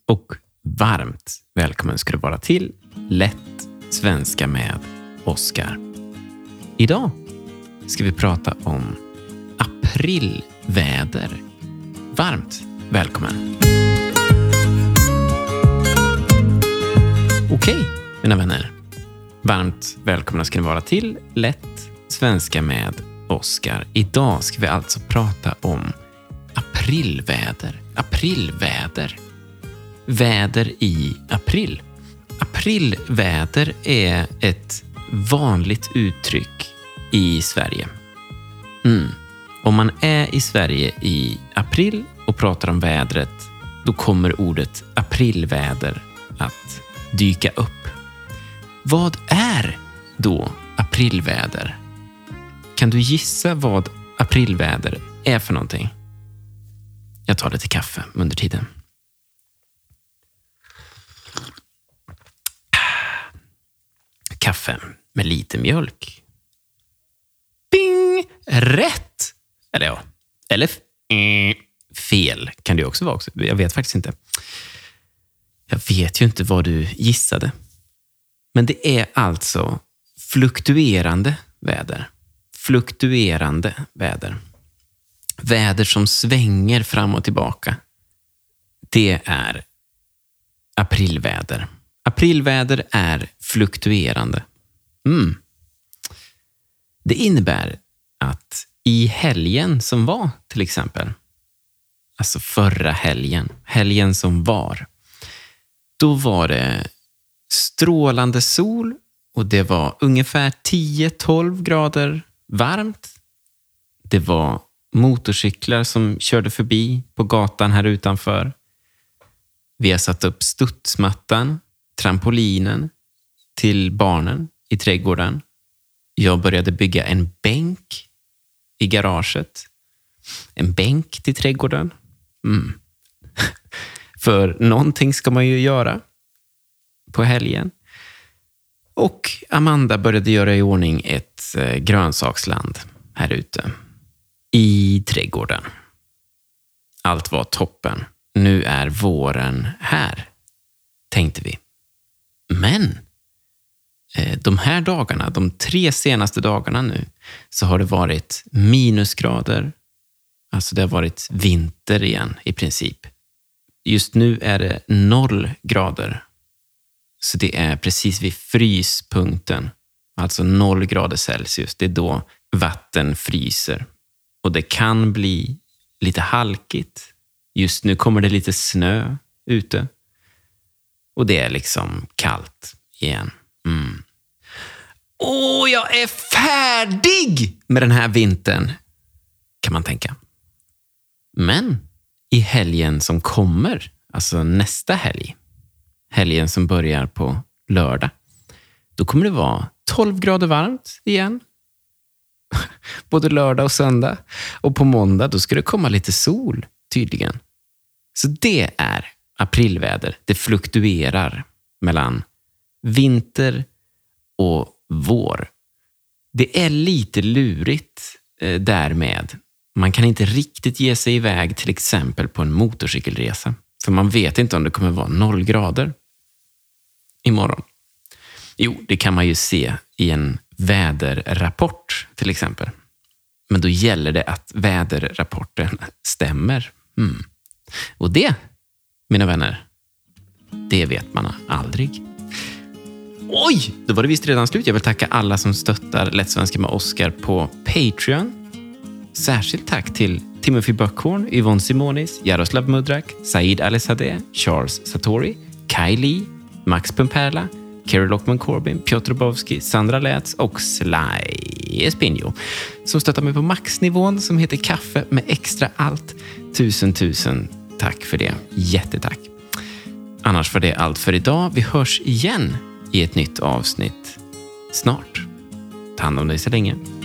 och varmt välkommen ska du vara till Lätt svenska med Oskar. Idag ska vi prata om aprilväder. Varmt välkommen. Okej, mina vänner. Varmt välkomna ska ni vara till Lätt svenska med Oskar. Idag ska vi alltså prata om aprilväder. Aprilväder. Väder i april. Aprilväder är ett vanligt uttryck i Sverige. Om man är i Sverige i april och pratar om vädret, då kommer ordet aprilväder att dyka upp. Vad är då aprilväder? Kan du gissa vad aprilväder är för någonting? Jag tar lite kaffe under tiden. Kaffe med lite mjölk. Bing! Rätt! Eller fel kan det också vara också. Jag vet faktiskt inte. Jag vet ju inte vad du gissade. Men det är alltså fluktuerande väder. Fluktuerande väder. Väder som svänger fram och tillbaka. Det är aprilväder. Aprilväder är fluktuerande. Det innebär att i helgen som var till exempel, alltså förra helgen som var, då var det strålande sol och det var ungefär 10-12 grader varmt. Det var motorcyklar som körde förbi på gatan här utanför. Vi har satt upp studsmattan, trampolinen till barnen i trädgården. Jag började bygga en bänk i garaget. En bänk till trädgården. För någonting ska man ju göra på helgen. Och Amanda började göra i ordning ett grönsaksland här ute i trädgården. Allt var toppen. Nu är våren här, tänkte vi. Men de här dagarna, de 3 senaste dagarna nu, så har det varit minusgrader. Alltså det har varit vinter igen i princip. Just nu är det 0 grader. Så det är precis vid fryspunkten. Alltså 0 grader Celsius. Det är då vatten fryser. Och det kan bli lite halkigt. Just nu kommer det lite snö ute. Och det är liksom kallt igen. Jag är färdig med den här vintern, kan man tänka. Men i helgen som kommer, alltså nästa helg, helgen som börjar på lördag, då kommer det vara 12 grader varmt igen. Både lördag och söndag. Och på måndag då ska det komma lite sol, tydligen. Så det är aprilväder. Det fluktuerar mellan vinter och vår. Det är lite lurigt därmed. Man kan inte riktigt ge sig iväg till exempel på en motorcykelresa. För man vet inte om det kommer vara 0 grader imorgon. Jo, det kan man ju se i en väderrapport till exempel. Men då gäller det att väderrapporten stämmer. Och det, mina vänner, det vet man aldrig. Oj, då var det visst redan slut. Jag vill tacka alla som stöttar Lätt svenska med Oskar på Patreon. Särskilt tack till Timothy Buckhorn, Yvonne Simonis, Jaroslav Mudrak, Said Alessadeh, Charles Satori, Kai Lee, Max Pumperla, Kerry Lockman Corbin, Piotr Bowski, Sandra Lätz och Sly Espinho som stöttar mig på maxnivån som heter Kaffe med extra allt. Tusen tack för det. Jättetack. Annars var det allt för idag. Vi hörs igen i ett nytt avsnitt snart. Ta hand om dig så länge.